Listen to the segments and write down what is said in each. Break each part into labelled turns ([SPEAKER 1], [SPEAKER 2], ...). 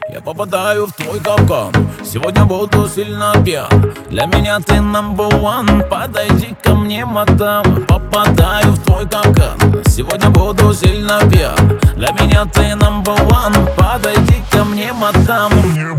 [SPEAKER 1] Я попадаю в твой капкан. Сегодня буду сильно пьян. Для меня ты number one. Подойди ко мне, мадам. Попадаю в твой капкан. Сегодня буду сильно пьян. Для меня ты number one. Подойди ко мне, мадам.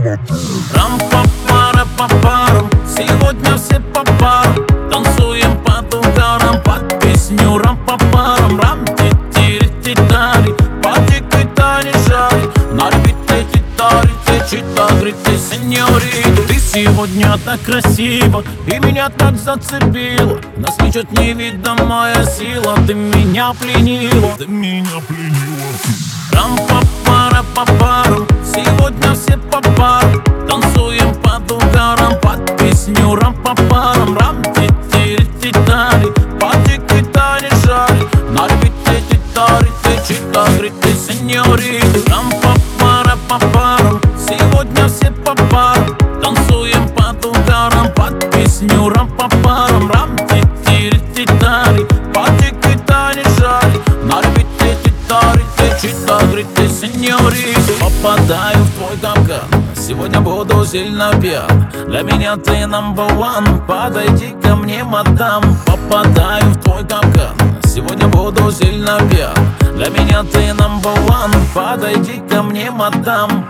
[SPEAKER 1] Рам-па-пара-па-парам. Сегодня все по парам. Танцуем под ударом, под песню рам-па-парам. Рам-ти-ти-ри-ти-тари. По-дикой тане жари. На репите титари, чита-грите, сеньорита. Ты сегодня так красива и меня так зацепила. Нас ничуть не видимая сила. Ты меня пленила, ты меня пленила. Рам-па-пара-па-парам. Сегодня все по парам. Танцуем под ударом, под песню рам-па-парам. Рам-ти-ти-ри-ти-тари. По-дикой тане жари. На репите титари, чита-грите, сеньорита. Рам-па-пара-па-парам. Сегодня все по парам. Танцуем под ударом, под песню рам-па-парам. Рам-ти-ти-ри-ти-тари. По-дикой тане жари. На репите титари, чита-грите, сеньорита. Попадаю в твой капкан. Сегодня буду сильно пьян. Для меня ты number one. Подойди ко мне, мадам. Попадаю в твой капкан. Сегодня буду сильно пьян. Для меня ты number one. Подойди ко мне, мадам.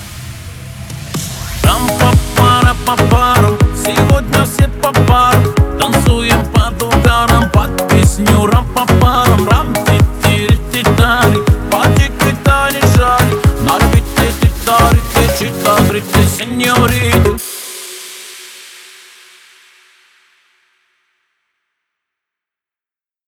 [SPEAKER 1] Рам-па-пара-па-парам. Сегодня все по парам. Танцуем под ударом, под песню рам-па-парам.